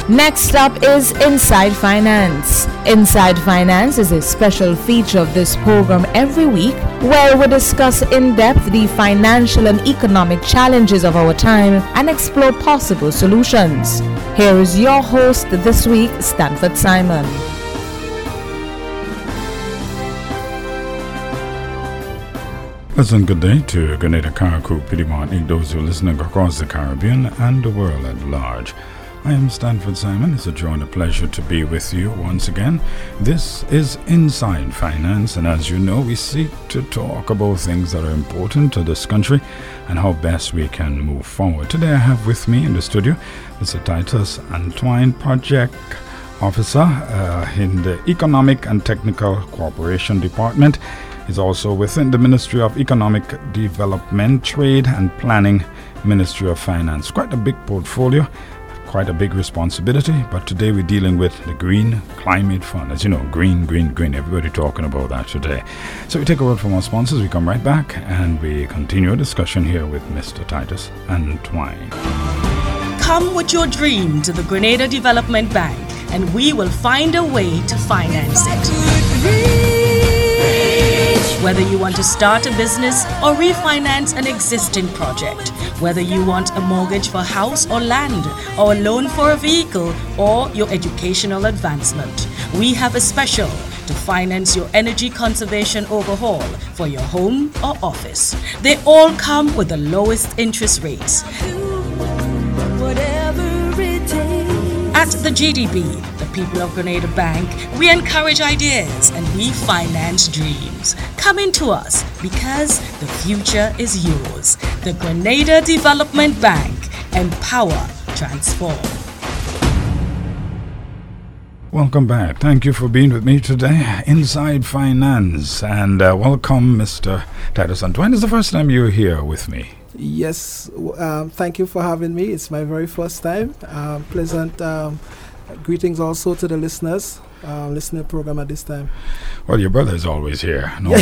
Next up is Inside Finance. Inside Finance is a special feature of this program every week where we discuss in depth the financial and economic challenges of our time and explore possible solutions. Here is your host this week, Stanford Simon. Pleasant good day to Grenada, Carriacou, Pidimont, those who are listening across the Caribbean and the world at large. I am Stanford Simon. It's a joy and a pleasure to be with you once again. This is Inside Finance, and as you know, we seek to talk about things that are important to this country and how best we can move forward. Today I have with me in the studio Mr. Titus Antoine, Project Officer in the Economic and Technical Cooperation Department. He's also within the Ministry of Economic Development, Trade and Planning, Ministry of Finance. Quite a big portfolio, quite a big responsibility, but today we're dealing with the Green Climate Fund. As you know, green, everybody talking about that today. So we take a word from our sponsors, we come right back and we continue a discussion here with Mr. Titus Antoine. Come with your dream to the Grenada Development Bank and we will find a way to finance it. Whether you want to start a business or refinance an existing project, whether you want a mortgage for house or land, or a loan for a vehicle, or your educational advancement, we have a special to finance your energy conservation overhaul for your home or office. They all come with the lowest interest rates. At the GDB, the People of Grenada Bank, we encourage ideas and we finance dreams. Come into us because the future is yours. The Grenada Development Bank. Empower, transform. Welcome back. Thank you for being with me today. Inside Finance. And welcome, Mr. Titus Antoine. It's the first time you're here with me. Yes, thank you for having me. It's my very first time. Pleasant greetings also to the listeners listening to the program at this time. Well, your brother is always here. No,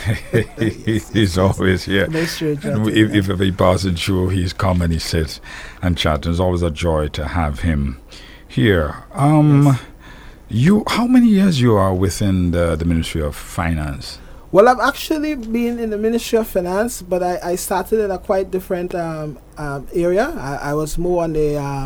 he's always here. And if he passes through, he's come and he sits and chats. It's always a joy to have him here. Yes. How many years you are within the Ministry of Finance? Well, I've actually been in the Ministry of Finance, but I started in a quite different area. I was more on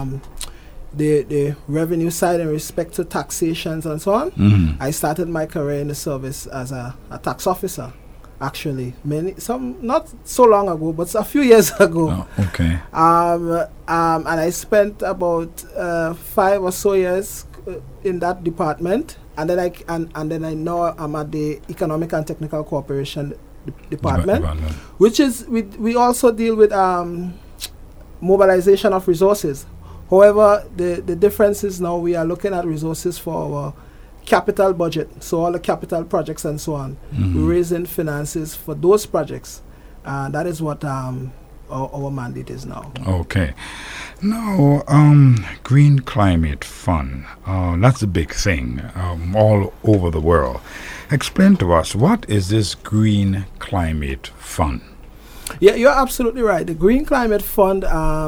the revenue side in respect to taxations and so on. Mm-hmm. I started my career in the service as a tax officer, actually. Not so long ago, but a few years ago. Oh, okay. And I spent about 5 or so years in that department. And then I know I'm at the Economic and Technical Cooperation Department, which is we also deal with mobilization of resources. However, the difference is now we are looking at resources for our capital budget, so all the capital projects and so on. Mm-hmm. We're raising finances for those projects. That is what our mandate is now. Okay. Now, Green Climate Fund, that's a big thing all over the world. Explain to us, what is this Green Climate Fund? Yeah, you're absolutely right. The Green Climate Fund,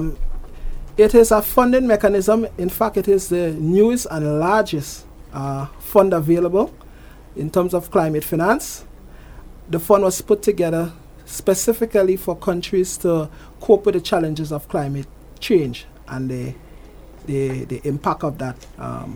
it is a funding mechanism. In fact, it is the newest and largest fund available in terms of climate finance. The fund was put together specifically for countries to cope with the challenges of climate change and the impact of that, on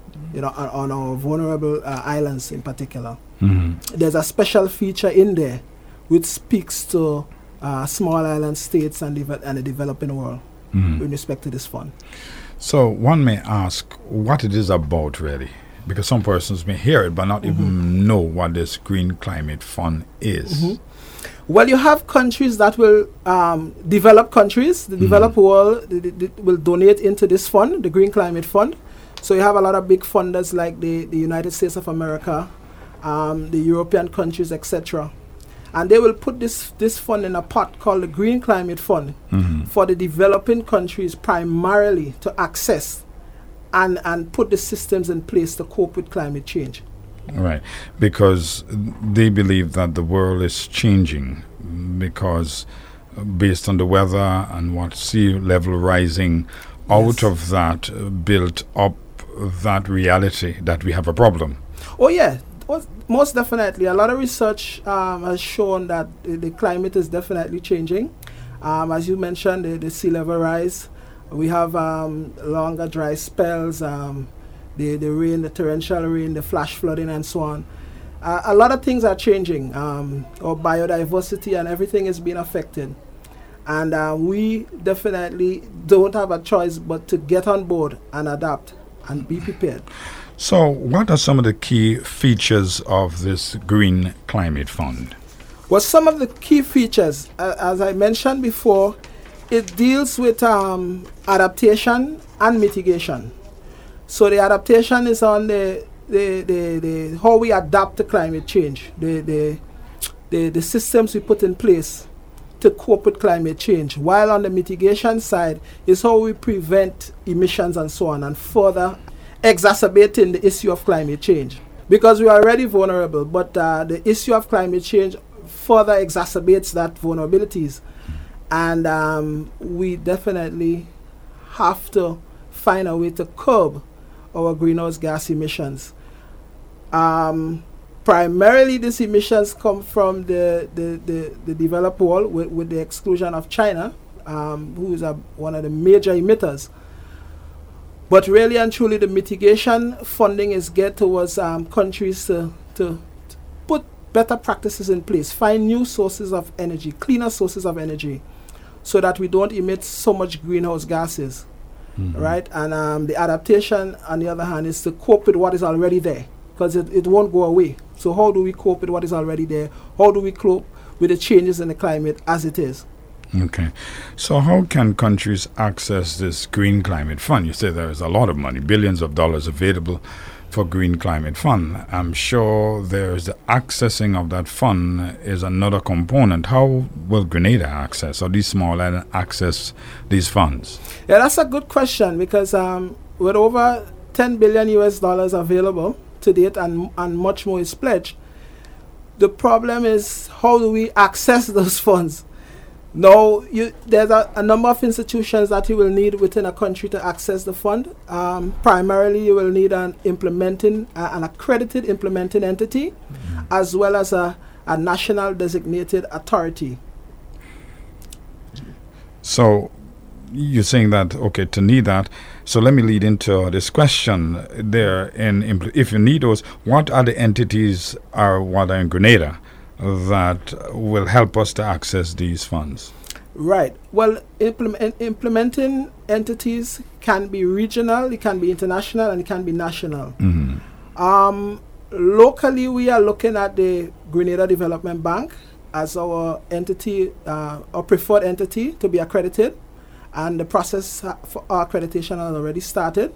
our vulnerable islands in particular. Mm-hmm. There's a special feature in there which speaks to small island states and the developing world in respect to this fund. So one may ask what it is about, really, because some persons may hear it but not even know what this Green Climate Fund is. Mm-hmm. Well, you have countries that will develop countries. The developed world will donate into this fund, the Green Climate Fund. So you have a lot of big funders like the United States of America, the European countries, etc. And they will put this fund in a pot called the Green Climate Fund for the developing countries primarily to access and put the systems in place to cope with climate change. Right, because they believe that the world is changing because based on the weather and what sea level rising, out of that built up that reality that we have a problem? Oh yeah, most definitely. A lot of research has shown that the climate is definitely changing. As you mentioned, the sea level rise. We have longer dry spells, the rain, the torrential rain, the flash flooding, and so on. A lot of things are changing. Our biodiversity and everything is being affected. And we definitely don't have a choice but to get on board and adapt and be prepared. So what are some of the key features of this Green Climate Fund? Well, some of the key features, as I mentioned before, it deals with adaptation and mitigation. So the adaptation is on the how we adapt to climate change, the systems we put in place to cope with climate change. While on the mitigation side is how we prevent emissions and so on, and further exacerbating the issue of climate change. Because we are already vulnerable, but the issue of climate change further exacerbates that vulnerabilities. And we definitely have to find a way to curb our greenhouse gas emissions. Primarily, these emissions come from the developed world, with the exclusion of China, who is one of the major emitters. But really and truly, the mitigation funding is geared towards countries to put better practices in place, find new sources of energy, cleaner sources of energy, so that we don't emit so much greenhouse gases, right? And the adaptation, on the other hand, is to cope with what is already there, because it won't go away. So how do we cope with what is already there? How do we cope with the changes in the climate as it is? Okay. So how can countries access this Green Climate Fund? You say there is a lot of money, billions of dollars available for Green Climate Fund. I'm sure there's the accessing of that fund is another component. How will Grenada access, or these small islands access these funds? Yeah, that's a good question, because with over $10 billion available to date, and much more is pledged, the problem is how do we access those funds? Now, there's a number of institutions that you will need within a country to access the fund. Primarily, you will need an accredited implementing entity, as well as a national designated authority. So you're saying that, okay, to need that. So let me lead into this question there. If you need those, what are the entities what are in Grenada that will help us to access these funds? Right. Well, implementing entities can be regional, it can be international, and it can be national. Locally, we are looking at the Grenada Development Bank as our entity, our preferred entity to be accredited, and the process for our accreditation has already started.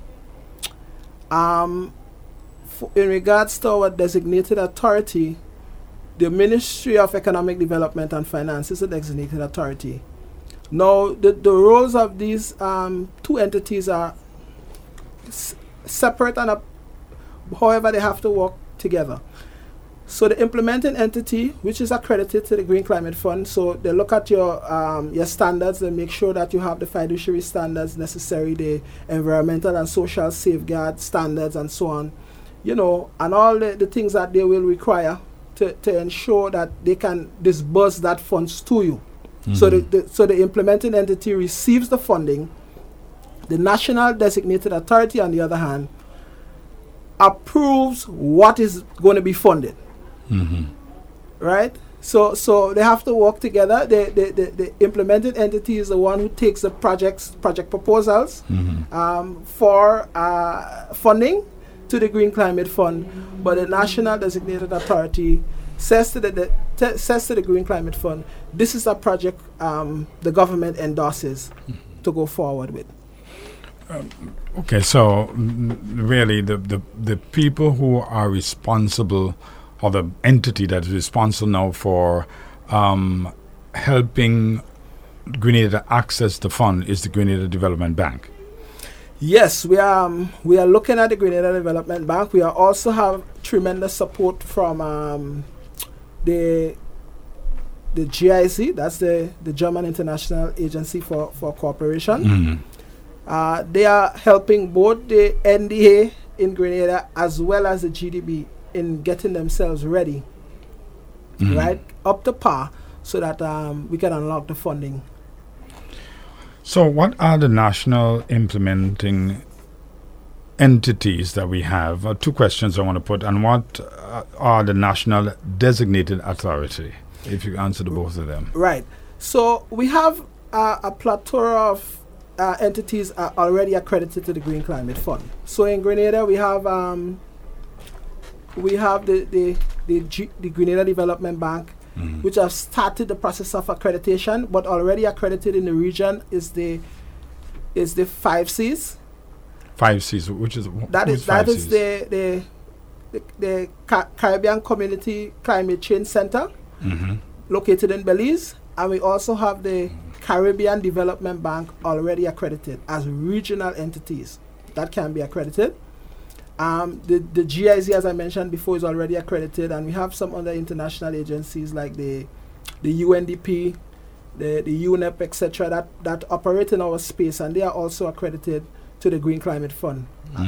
In regards to our designated authority, the Ministry of Economic Development and Finance is a designated authority. Now, the roles of these two entities are separate, and however they have to work together. So the implementing entity, which is accredited to the Green Climate Fund, so they look at your standards and make sure that you have the fiduciary standards necessary, the environmental and social safeguard standards, and so on, and all the things that they will require to ensure that they can disburse that funds to you. So the implementing entity receives the funding. The national designated authority, on the other hand, approves what is going to be funded. Right? So they have to work together. The implemented entity is the one who takes the project proposals for funding to the Green Climate Fund, but the national designated authority says to the Green Climate Fund, this is a project the government endorses to go forward with. Okay, so really the people who are responsible, or the entity that is responsible now for helping Grenada access the fund, is the Grenada Development Bank. Yes, we are looking at the Grenada Development Bank. We also have tremendous support from the GIZ, that's the German International Agency for Cooperation. They are helping both the NDA in Grenada as well as the GDB in getting themselves ready, right, up to par, so that we can unlock the funding. So what are the national implementing entities that we have? Two questions I want to put. And what are the national designated authority, if you answer to both of them? Right. So we have a plethora of entities are already accredited to the Green Climate Fund. So in Grenada, we have the Grenada Development Bank, which have started the process of accreditation, but already accredited in the region is the 5 Cs. 5 Cs, which is that is the Caribbean Community Climate Change Center, located in Belize, and we also have the Caribbean Development Bank already accredited as regional entities that can be accredited. The GIZ, as I mentioned before, is already accredited, and we have some other international agencies like the UNDP, the UNEP, etc., that operate in our space, and they are also accredited to the Green Climate Fund.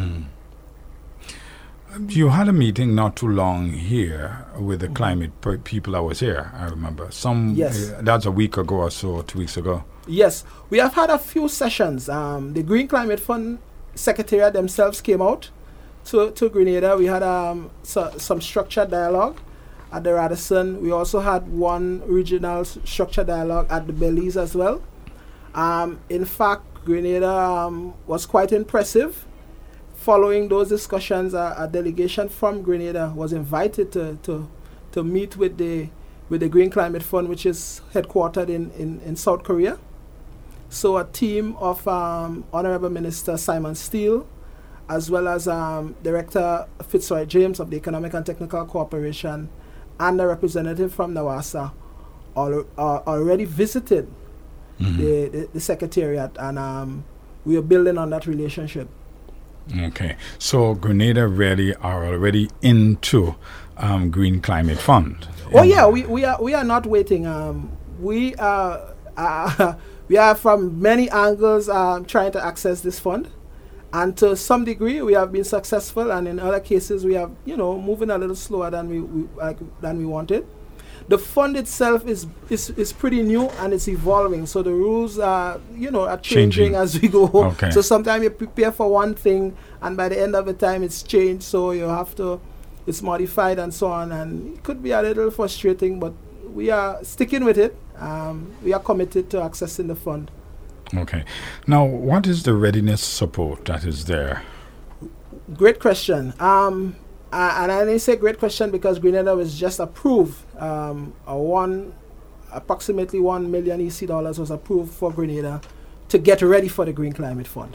You had a meeting not too long here with the climate people. I was here, I remember. Yes. That's a week ago or so, 2 weeks ago. Yes, we have had a few sessions. The Green Climate Fund Secretariat themselves came out to Grenada. We had some structured dialogue at the Radisson. We also had one regional structured dialogue at the Belize as well. In fact, Grenada was quite impressive. Following those discussions, a delegation from Grenada was invited to meet with the Green Climate Fund, which is headquartered in South Korea. So a team of Honorable Minister Simon Steele, as well as Director Fitzroy James of the Economic and Technical Cooperation, and a representative from NAWASA already visited the Secretariat, and we are building on that relationship. Okay, so Grenada really are already into Green Climate Fund. Oh yeah, we are not waiting. We are from many angles trying to access this fund, and to some degree we have been successful, and in other cases we have moving a little slower than we wanted. The fund itself is pretty new and it's evolving, so the rules are changing as we go. Okay. So sometimes you prepare for one thing, and by the end of the time it's changed, so you have to, it's modified and so on, and it could be a little frustrating, but we are sticking with it. We are committed to accessing the fund. Okay. Now, what is the readiness support that is there? Great question. And I only say great question because Grenada was just approved. Approximately $1 million EC was approved for Grenada to get ready for the Green Climate Fund.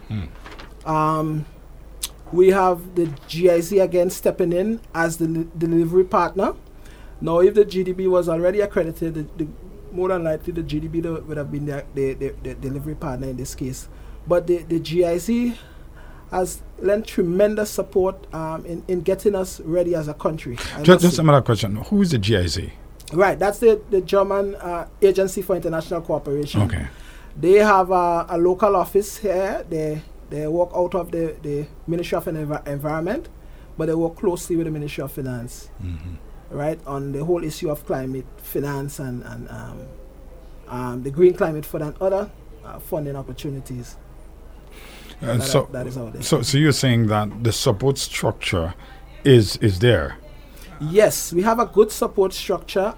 We have the GIZ again stepping in as the delivery partner. Now, if the GDB was already accredited, more than likely the GDB would have been the delivery partner in this case. But the GIZ has lent tremendous support in getting us ready as a country. Just another question. Who is the GIZ? Right, that's the German Agency for International Cooperation. Okay. They have a local office here. They work out of the Ministry of Environment, but they work closely with the Ministry of Finance, right, on the whole issue of climate finance and the Green Climate Fund and other funding opportunities. That is out there. So you're saying that the support structure is there? Yes, we have a good support structure,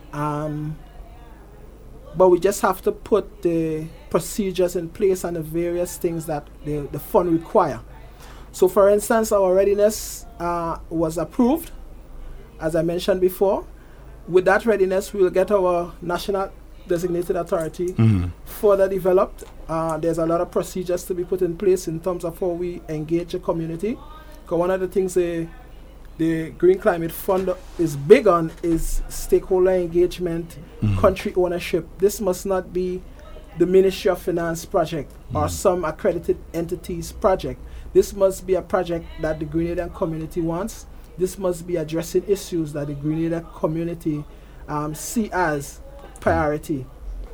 but we just have to put the procedures in place and the various things that the fund require. So, for instance, our readiness was approved, as I mentioned before. With that readiness, we will get our national designated authority further developed. There's a lot of procedures to be put in place in terms of how we engage the community. Because one of the things the Green Climate Fund is big on is stakeholder engagement, country ownership. This must not be the Ministry of Finance project or some accredited entities project. This must be a project that the Grenadian community wants. This must be addressing issues that the Grenadian community see as priority.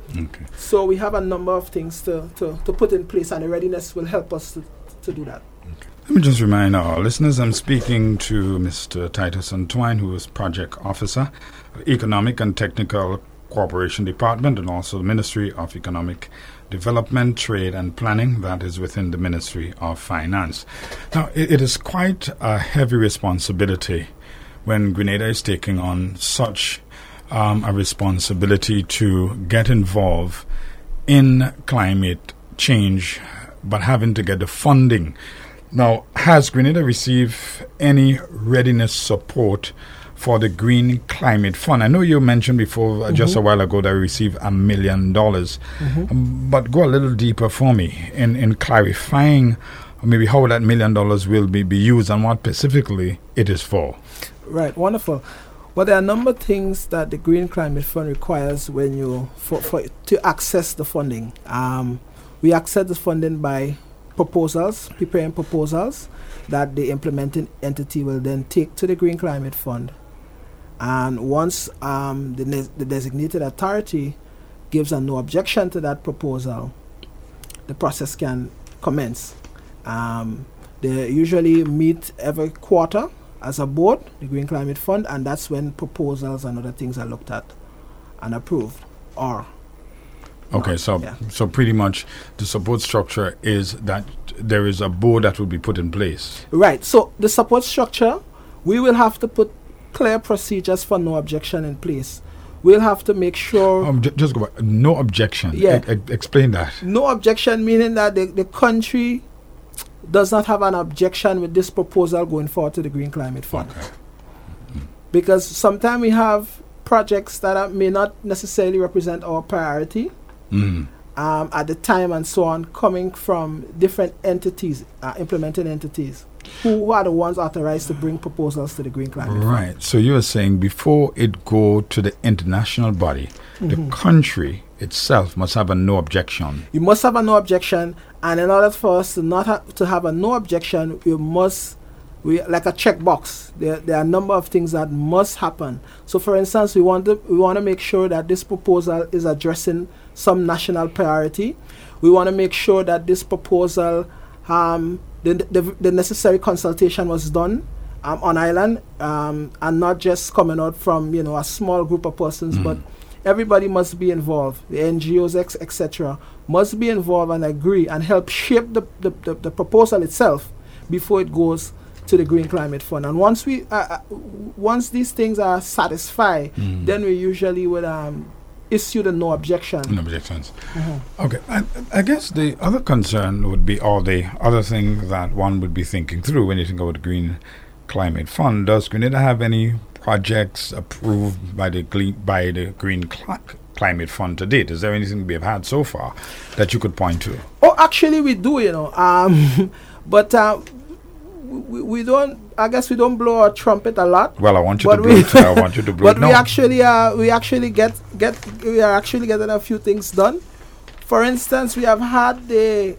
Okay. So we have a number of things to put in place, and the readiness will help us to do that. Let me just remind our listeners, I'm speaking to Mr. Titus Antwine, who is Project Officer, Economic and Technical Cooperation Department, and also the Ministry of Economic Development, Trade and Planning, that is within the Ministry of Finance. Now, it is quite a heavy responsibility when Grenada is taking on such a responsibility to get involved in climate change, but having to get the funding. Now, has Grenada received any readiness support for the Green Climate Fund? I know you mentioned before, just a while ago, that we received $1 million. But go a little deeper for me in clarifying maybe how that $1 million will be used and what specifically it is for. Right, wonderful. Well, there are a number of things that the Green Climate Fund requires when to access the funding. We access the funding by preparing proposals that the implementing entity will then take to the Green Climate Fund. And once the designated authority gives a no objection to that proposal, the process can commence. They usually meet every quarter as a board, the Green Climate Fund, and that's when proposals and other things are looked at and approved. So pretty much the support structure is that there is a board that will be put in place. Right. So the support structure, we will have to put clear procedures for no objection in place. We'll have to make sure... just go back. No objection. Yeah. Explain that. No objection meaning that the country does not have an objection with this proposal going forward to the Green Climate Fund. Okay. Because sometimes we have projects that may not necessarily represent our priority at the time and so on, coming from different entities, implementing entities, who are the ones authorized to bring proposals to the Green Climate Fund. Right. So you are saying before it go to the international body, the country itself must have a no objection. You must have a no objection, and in order for us to have a no objection, we like a checkbox. There are a number of things that must happen. So, for instance, we want to make sure that this proposal is addressing some national priority. We want to make sure that this proposal, the necessary consultation was done on island, and not just coming out from a small group of persons, but everybody must be involved. The NGOs, etc., must be involved and agree and help shape the proposal itself before it goes to the Green Climate Fund. And once these things are satisfied, then we usually would issue the no objection. No objections. Okay. I guess the other concern would be, or the other thing that one would be thinking through when you think about the Green Climate Fund, does Grenada have any projects approved by the Green Climate Fund to date? Is there anything we have had so far that you could point to? Oh, actually we do, but we don't. I guess we don't blow our trumpet a lot. Well, I want you to blow it. I want you to blow it. But we actually are actually getting a few things done. For instance, we have had the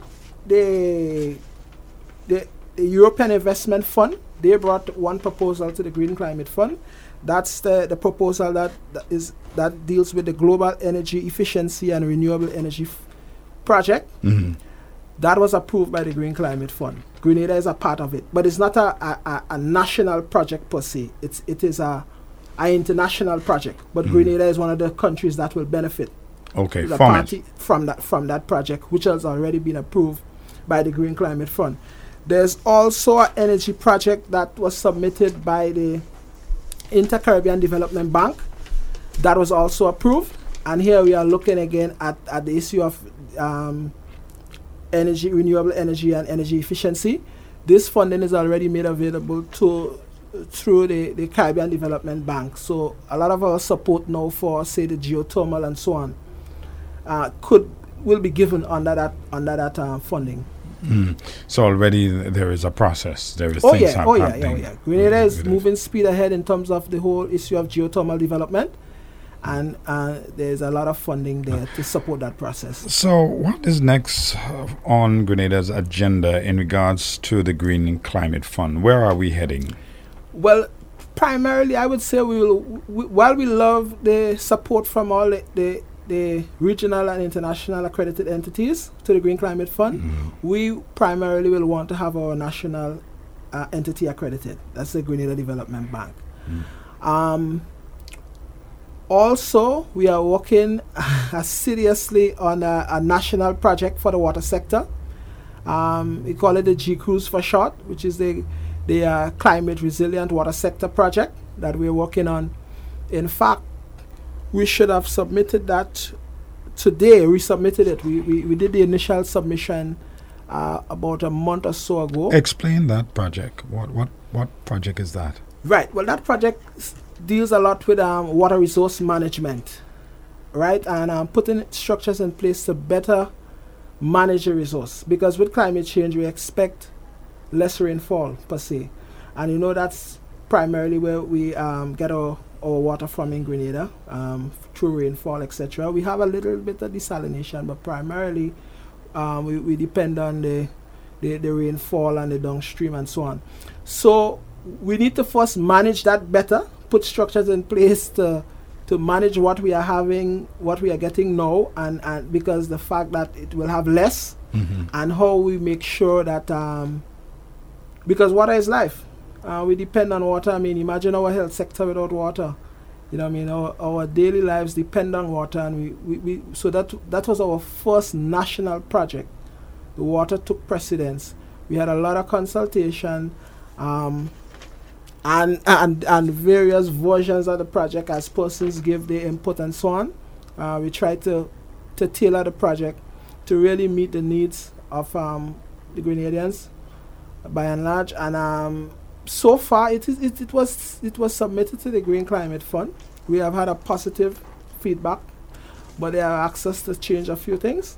European Investment Fund. They brought one proposal to the Green Climate Fund. That's the proposal that deals with the global energy efficiency and renewable energy project. That was approved by the Green Climate Fund. Grenada is a part of it, but it's not a national project per se. It is a international project. But Grenada is one of the countries that will benefit. Okay, from that project, which has already been approved by the Green Climate Fund. There's also an energy project that was submitted by the Inter-Caribbean Development Bank that was also approved. And here we are looking again at the issue of energy, renewable energy and energy efficiency. This funding is already made available through the Caribbean Development Bank. So a lot of our support now for, say, the geothermal and so on will be given under that funding. So already there is a process. There is things happening. Yeah. Grenada is moving speed ahead in terms of the whole issue of geothermal development, and there's a lot of funding there to support that process. So what is next on Grenada's agenda in regards to the Green Climate Fund? Where are we heading? Well, primarily I would say while we love the support from all the the regional and international accredited entities to the Green Climate Fund, we primarily will want to have our national entity accredited. That's the Grenada Development Bank. Also, we are working seriously on a national project for the water sector. We call it the GCRUISE for short, which is the Climate Resilient Water Sector Project that we're working on. In fact, we should have submitted that today. We submitted it. We did the initial submission about a month or so ago. Explain that project. What project is that? Right. Well, that project deals a lot with water resource management, right? And putting structures in place to better manage the resource. Because with climate change, we expect less rainfall, per se. And you know that's primarily where we get our water from in Grenada, through rainfall, etc. We have a little bit of desalination, but primarily we depend on the rainfall and the downstream and so on. So we need to first manage that better, put structures in place to manage what we are having, what we are getting now, and because the fact that it will have less, and how we make sure that, because water is life. We depend on water. I mean, imagine our health sector without water. You know what I mean? Our daily lives depend on water, and we so that was our first national project. The water took precedence. We had a lot of consultation, and various versions of the project as persons give their input and so on. We tried to tailor the project to really meet the needs of the Grenadians by and large, and so far it was submitted to the Green Climate Fund. We have had a positive feedback, but they have asked us to change a few things.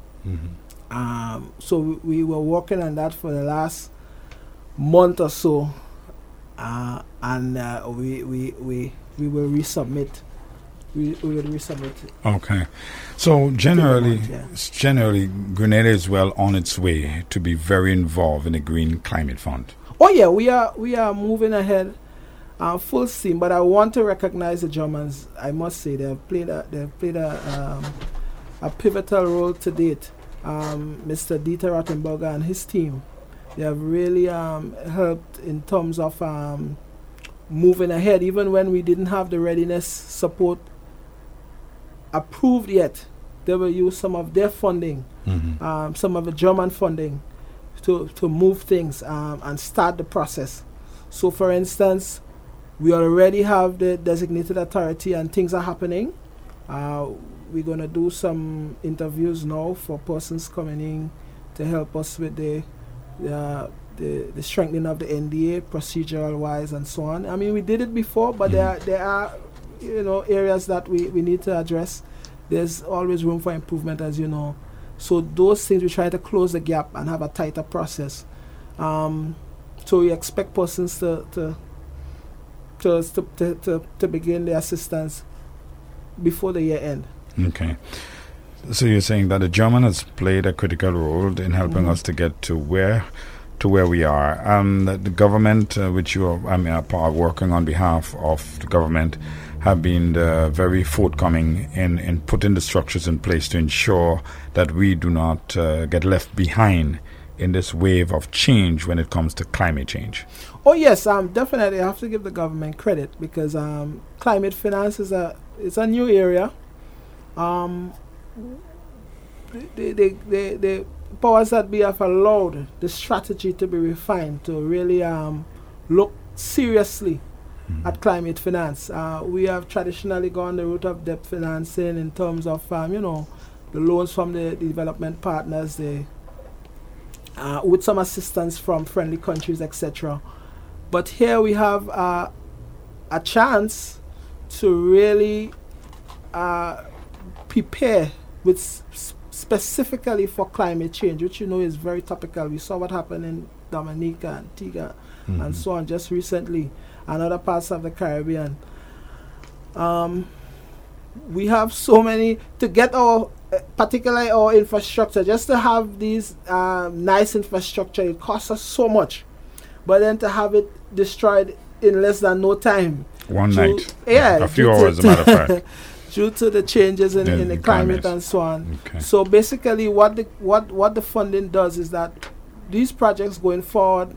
So we were working on that for the last month or so, and we will resubmit. We will resubmit it. Okay, so generally, Grenada is well on its way to be very involved in the Green Climate Fund. Oh yeah, we are moving ahead, full steam. But I want to recognize the Germans. I must say they have played a pivotal role to date. Mr. Dieter Rottenberger and his team, they have really helped in terms of moving ahead, even when we didn't have the readiness support approved yet. They will use some of their funding, some of the German funding, to move things and start the process. So, for instance, we already have the designated authority and things are happening. We're going to do some interviews now for persons coming in to help us with the strengthening of the NDA, procedural wise and so on. I mean, we did it before, but there are areas that we need to address. There's always room for improvement, as you know. So those things we try to close the gap and have a tighter process. So we expect persons to begin their assistance before the year end. Okay. So you're saying that the German has played a critical role in helping us to get to where we are. The government, which you are working on behalf of the government, have been very forthcoming in putting the structures in place to ensure that we do not get left behind in this wave of change when it comes to climate change. Oh yes, definitely. I have to give the government credit because climate finance is a new area. The powers that be have allowed the strategy to be refined to really look seriously at climate finance. We have traditionally gone the route of debt financing in terms of the loans from the development partners, with some assistance from friendly countries, etc. But here we have a chance to really prepare with specifically for climate change, which is very topical. We saw what happened in Dominica, Antigua, and so on just recently, and other parts of the Caribbean. We have so many to get our, particularly our infrastructure, just to have these nice infrastructure. It costs us so much, but then to have it destroyed in less than no time. One night. Yeah. A few hours, as a matter of fact. due to the changes in the climate and so on. Okay. So basically, what the funding does is that these projects going forward,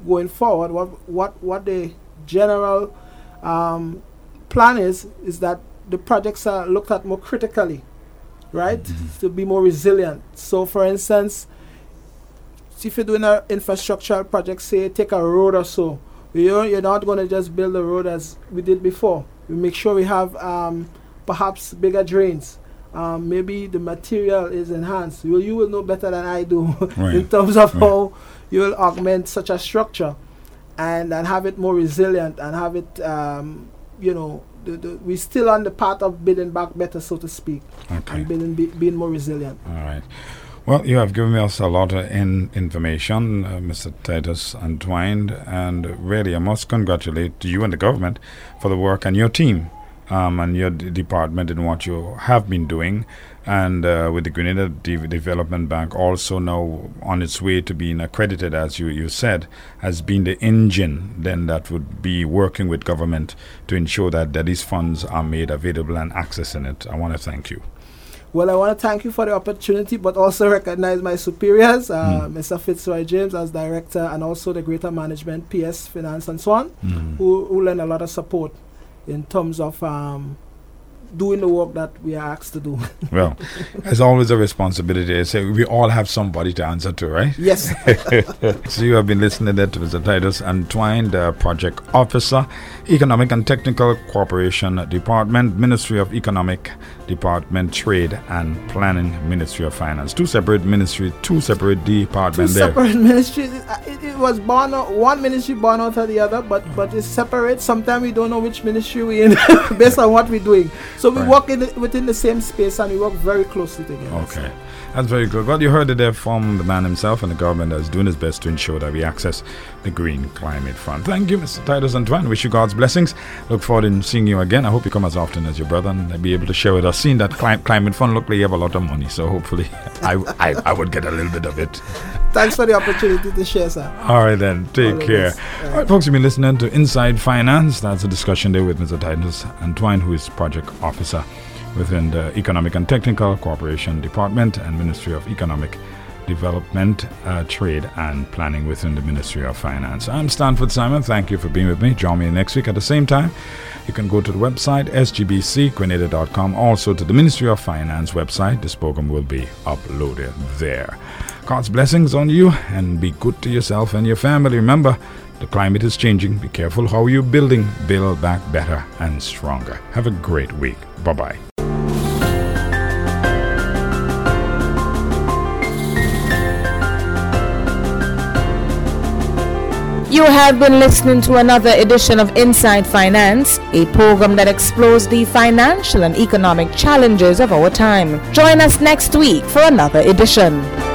what the general plan is that the projects are looked at more critically, right, to be more resilient. So, for instance, if you're doing an infrastructural project, say take a road or so, you're not going to just build a road as we did before. We make sure we have perhaps bigger drains. Maybe the material is enhanced. You will know better than I do in terms of how you will augment such a structure and have it more resilient and have it, we're still on the path of building back better, so to speak, and being more resilient. All right. Well, you have given us a lot of information, Mr. Titus Antwine, and really I must congratulate you and the government for the work and your team and your department in what you have been doing, and with the Grenada Development Bank also now on its way to being accredited, as you said, as being the engine then that would be working with government to ensure that these funds are made available and accessing it. I want to thank you. Well, I want to thank you for the opportunity, but also recognize my superiors, Mr. Fitzroy James as director, and also the greater management, PS, finance, and so on, who lend a lot of support in terms of doing the work that we are asked to do. Well, there's always a responsibility. So we all have somebody to answer to, right? Yes. So you have been listening to Mr. Titus Antwine, the Project Officer, Economic and Technical Cooperation Department, Ministry of Economic Department, Trade and Planning, Ministry of Finance. Two separate ministries, two separate departments there. Two separate ministries. It was born out, one ministry born out of the other, but it's separate. Sometimes we don't know which ministry we're in based on what we're doing. So we work within the same space and we work very closely together. Okay. That's very good. Well, you heard it there from the man himself, and the government is doing its best to ensure that we access the Green Climate Fund. Thank you, Mr. Titus Antwine. Wish you God's blessings. Look forward to seeing you again. I hope you come as often as your brother and be able to share with us. Seeing that Climate Fund, look like you have a lot of money, so hopefully I would get a little bit of it. Thanks for the opportunity to share, sir. All right, then. Take care. All right, folks, you've been listening to Inside Finance. That's a discussion there with Mr. Titus Antwine, who is Project Officer within the Economic and Technical Cooperation Department and Ministry of Economic Development, Trade and Planning within the Ministry of Finance. I'm Stanford Simon. Thank you for being with me. Join me next week at the same time. You can go to the website sgbcgrenada.com, also to the Ministry of Finance website. This program will be uploaded there. God's blessings on you, and be good to yourself and your family. Remember, the climate is changing. Be careful how you're building. Build back better and stronger. Have a great week. Bye-bye. You have been listening to another edition of Inside Finance, a program that explores the financial and economic challenges of our time. Join us next week for another edition.